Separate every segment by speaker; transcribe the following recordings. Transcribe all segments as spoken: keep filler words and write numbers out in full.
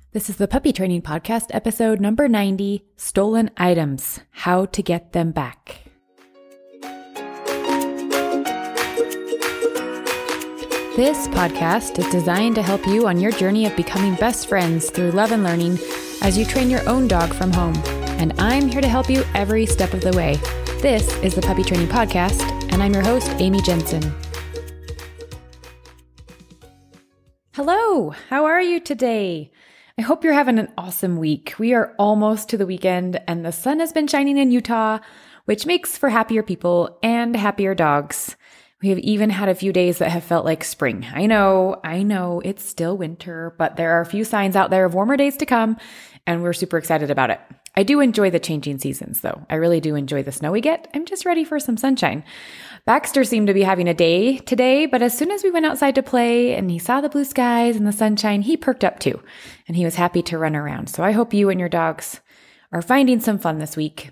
Speaker 1: This is the Puppy Training Podcast, episode number ninety, Stolen Items, How to Get Them Back. This podcast is designed to help you on your journey of becoming best friends through love and learning as you train your own dog from home. And I'm here to help you every step of the way. This is the Puppy Training Podcast, and I'm your host, Amy Jensen. Hello, how are you today? I hope you're having an awesome week. We are almost to the weekend and the sun has been shining in Utah, which makes for happier people and happier dogs. We have even had a few days that have felt like spring. I know, I know it's still winter, but there are a few signs out there of warmer days to come and we're super excited about it. I do enjoy the changing seasons though. I really do enjoy the snow we get. I'm just ready for some sunshine. Baxter seemed to be having a day today, but as soon as we went outside to play and he saw the blue skies and the sunshine, he perked up too, and he was happy to run around. So I hope you and your dogs are finding some fun this week.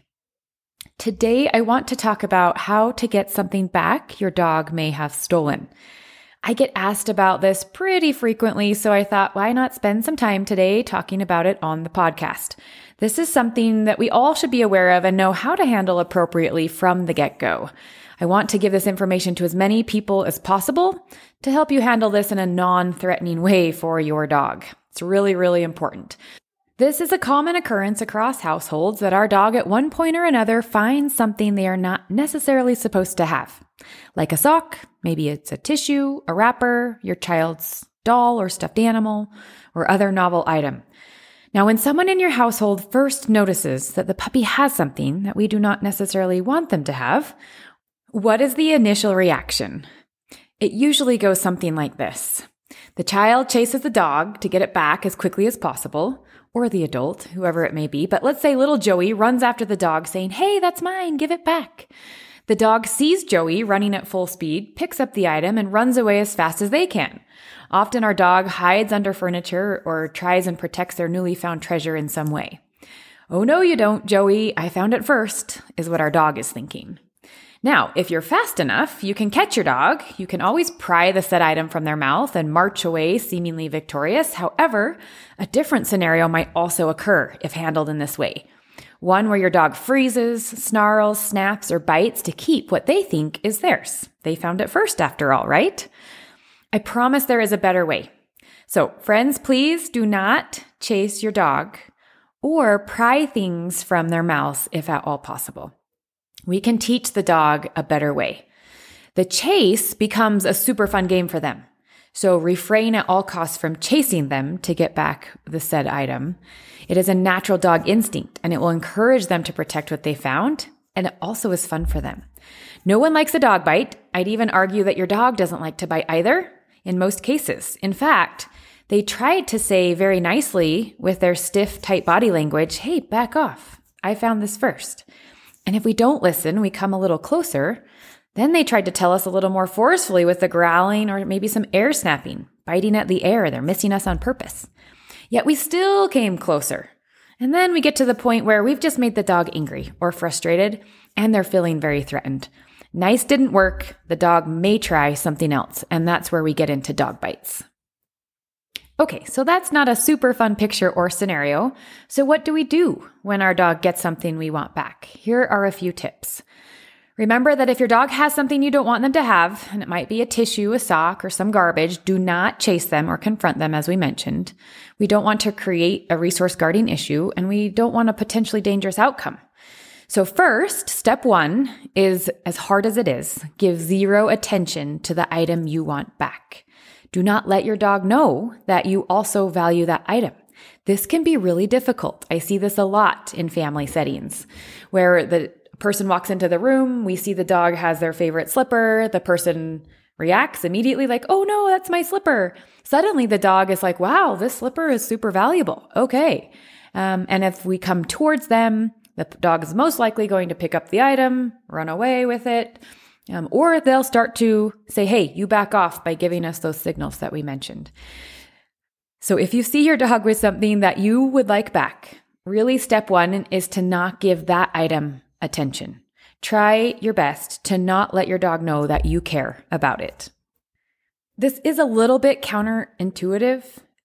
Speaker 1: Today, I want to talk about how to get something back your dog may have stolen. I get asked about this pretty frequently, so I thought, why not spend some time today talking about it on the podcast? This is something that we all should be aware of and know how to handle appropriately from the get-go. I want to give this information to as many people as possible to help you handle this in a non-threatening way for your dog. It's really, really important. This is a common occurrence across households that our dog at one point or another finds something they are not necessarily supposed to have. Like a sock, maybe it's a tissue, a wrapper, your child's doll or stuffed animal, or other novel item. Now, when someone in your household first notices that the puppy has something that we do not necessarily want them to have, what is the initial reaction? It usually goes something like this. The child chases the dog to get it back as quickly as possible, or the adult, whoever it may be. But let's say little Joey runs after the dog saying, "Hey, that's mine, give it back." The dog sees Joey running at full speed, picks up the item, and runs away as fast as they can. Often our dog hides under furniture or tries and protects their newly found treasure in some way. "Oh no, you don't, Joey. I found it first," is what our dog is thinking. Now, if you're fast enough, you can catch your dog. You can always pry the said item from their mouth and march away seemingly victorious. However, a different scenario might also occur if handled in this way. One where your dog freezes, snarls, snaps, or bites to keep what they think is theirs. They found it first after all, right? I promise there is a better way. So, friends, please do not chase your dog or pry things from their mouths if at all possible. We can teach the dog a better way. The chase becomes a super fun game for them. So refrain at all costs from chasing them to get back the said item. It is a natural dog instinct and it will encourage them to protect what they found. And it also is fun for them. No one likes a dog bite. I'd even argue that your dog doesn't like to bite either in most cases. In fact, they tried to say very nicely with their stiff, tight body language, "Hey, back off. I found this first." And if we don't listen, we come a little closer, then they tried to tell us a little more forcefully with the growling or maybe some air snapping, biting at the air. They're missing us on purpose. Yet we still came closer. And then we get to the point where we've just made the dog angry or frustrated, and they're feeling very threatened. Nice didn't work. The dog may try something else, and that's where we get into dog bites. Okay, so that's not a super fun picture or scenario. So what do we do when our dog gets something we want back? Here are a few tips. Remember that if your dog has something you don't want them to have, and it might be a tissue, a sock, or some garbage, do not chase them or confront them, as we mentioned. We don't want to create a resource guarding issue, and we don't want a potentially dangerous outcome. So first, step one is, as hard as it is, give zero attention to the item you want back. Do not let your dog know that you also value that item. This can be really difficult. I see this a lot in family settings where the person walks into the room, we see the dog has their favorite slipper, the person reacts immediately like, "Oh no, that's my slipper." Suddenly the dog is like, "Wow, this slipper is super valuable." Okay. Um, and if we come towards them, the dog is most likely going to pick up the item, run away with it. Um, or they'll start to say, "Hey, you back off," by giving us those signals that we mentioned. So if you see your dog with something that you would like back, really step one is to not give that item attention. Try your best to not let your dog know that you care about it. This is a little bit counterintuitive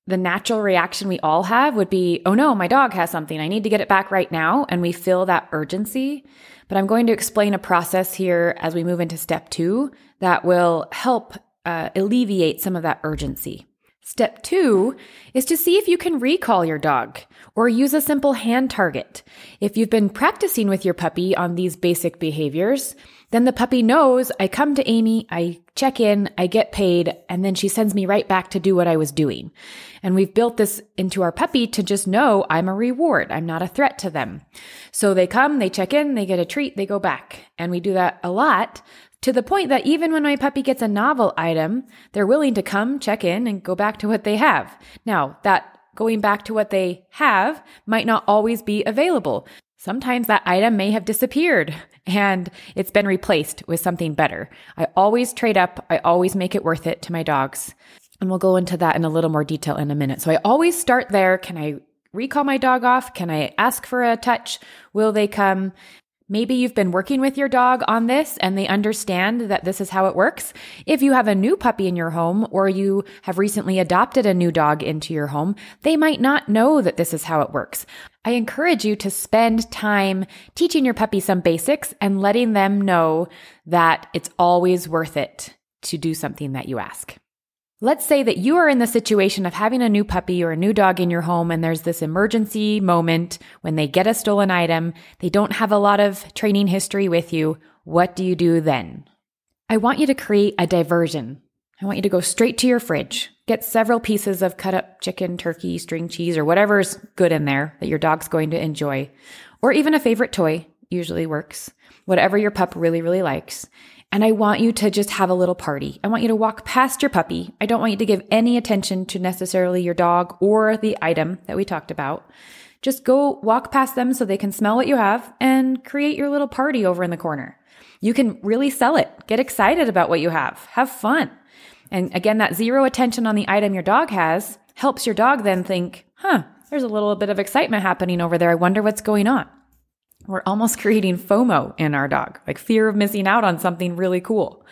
Speaker 1: the natural reaction we all have would be, oh no, my dog has something. I need to get it back right now. And we feel that urgency. But I'm going to explain a process here as we move into step two that will help uh, alleviate some of that urgency. Step two is to see if you can recall your dog or use a simple hand target. If you've been practicing with your puppy on these basic behaviors, then the puppy knows I come to Amy, I check in, I get paid, and then she sends me right back to do what I was doing. And we've built this into our puppy to just know I'm a reward. I'm not a threat to them. So they come, they check in, they get a treat, they go back. And we do that a lot, to the point that even when my puppy gets a novel item, they're willing to come, check in, and go back to what they have. Now, that going back to what they have might not always be available. Sometimes that item may have disappeared and it's been replaced with something better. I always trade up. I always make it worth it to my dogs. And we'll go into that in a little more detail in a minute. So I always start there. Can I recall my dog off? Can I ask for a touch? Will they come? Maybe you've been working with your dog on this and they understand that this is how it works. If you have a new puppy in your home or you have recently adopted a new dog into your home, they might not know that this is how it works. I encourage you to spend time teaching your puppy some basics and letting them know that it's always worth it to do something that you ask. Let's say that you are in the situation of having a new puppy or a new dog in your home and there's this emergency moment when they get a stolen item. They don't have a lot of training history with you. What do you do then? I want you to create a diversion. I want you to go straight to your fridge. Get several pieces of cut up chicken, turkey, string cheese, or whatever's good in there that your dog's going to enjoy. Or even a favorite toy usually works. Whatever your pup really, really likes. And I want you to just have a little party. I want you to walk past your puppy. I don't want you to give any attention to necessarily your dog or the item that we talked about. Just go walk past them so they can smell what you have and create your little party over in the corner. You can really sell it. Get excited about what you have. Have fun. And again, that zero attention on the item your dog has helps your dog then think, huh, there's a little bit of excitement happening over there. I wonder what's going on. We're almost creating FOMO in our dog, like fear of missing out on something really cool.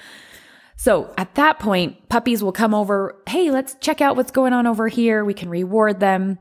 Speaker 1: So at that point, puppies will come over. Hey, let's check out what's going on over here. We can reward them.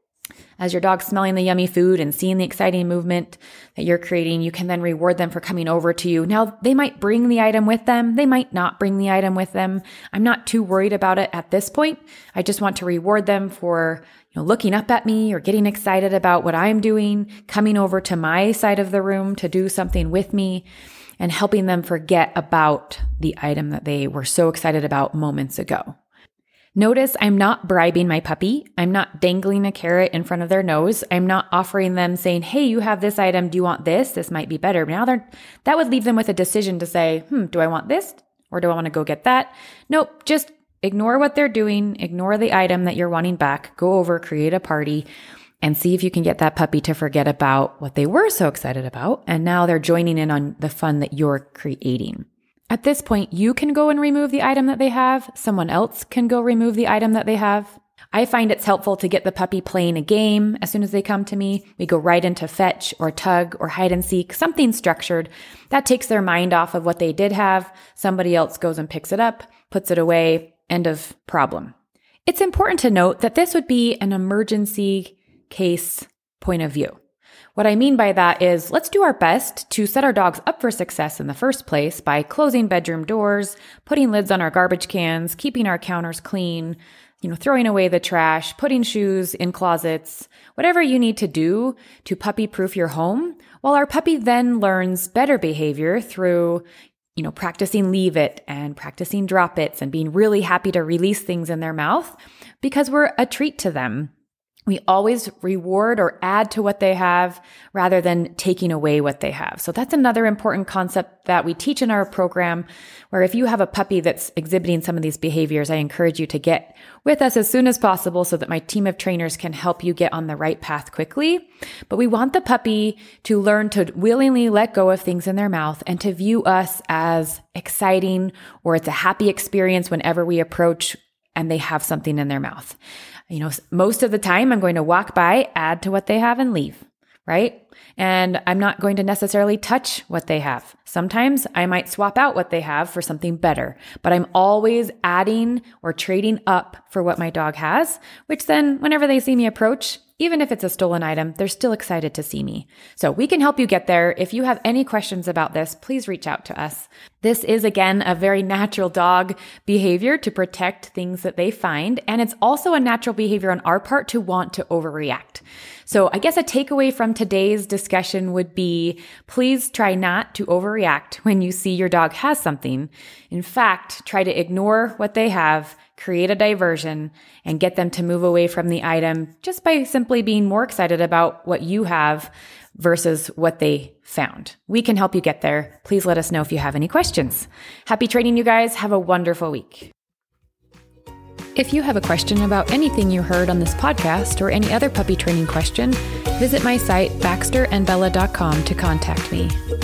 Speaker 1: As your dog's smelling the yummy food and seeing the exciting movement that you're creating, you can then reward them for coming over to you. Now, they might bring the item with them. They might not bring the item with them. I'm not too worried about it at this point. I just want to reward them for, you know, looking up at me or getting excited about what I'm doing, coming over to my side of the room to do something with me, and helping them forget about the item that they were so excited about moments ago. Notice I'm not bribing my puppy. I'm not dangling a carrot in front of their nose. I'm not offering them saying, hey, you have this item. Do you want this? This might be better. Now they're, that would leave them with a decision to say, hmm, do I want this or do I want to go get that? Nope. Just ignore what they're doing. Ignore the item that you're wanting back. Go over, create a party, and see if you can get that puppy to forget about what they were so excited about. And now they're joining in on the fun that you're creating. At this point, you can go and remove the item that they have. Someone else can go remove the item that they have. I find it's helpful to get the puppy playing a game as soon as they come to me. We go right into fetch or tug or hide and seek, something structured. That takes their mind off of what they did have. Somebody else goes and picks it up, puts it away, end of problem. It's important to note that this would be an emergency case point of view. What I mean by that is let's do our best to set our dogs up for success in the first place by closing bedroom doors, putting lids on our garbage cans, keeping our counters clean, you know, throwing away the trash, putting shoes in closets, whatever you need to do to puppy-proof your home, while our puppy then learns better behavior through, you know, practicing leave it and practicing drop it's and being really happy to release things in their mouth because we're a treat to them. We always reward or add to what they have rather than taking away what they have. So that's another important concept that we teach in our program, where if you have a puppy that's exhibiting some of these behaviors, I encourage you to get with us as soon as possible so that my team of trainers can help you get on the right path quickly. But we want the puppy to learn to willingly let go of things in their mouth and to view us as exciting, or it's a happy experience whenever we approach and they have something in their mouth. You know, most of the time I'm going to walk by, add to what they have and leave. right? And I'm not going to necessarily touch what they have. Sometimes I might swap out what they have for something better, but I'm always adding or trading up for what my dog has, which then whenever they see me approach, even if it's a stolen item, they're still excited to see me. So we can help you get there. If you have any questions about this, please reach out to us. This is, again, a very natural dog behavior to protect things that they find. And it's also a natural behavior on our part to want to overreact. So I guess a takeaway from today's discussion would be, please try not to overreact when you see your dog has something. In fact, try to ignore what they have, create a diversion, and get them to move away from the item just by simply being more excited about what you have versus what they found. We can help you get there. Please let us know if you have any questions. Happy training, you guys. Have a wonderful week. If you have a question about anything you heard on this podcast or any other puppy training question, visit my site baxter and bella dot com to contact me.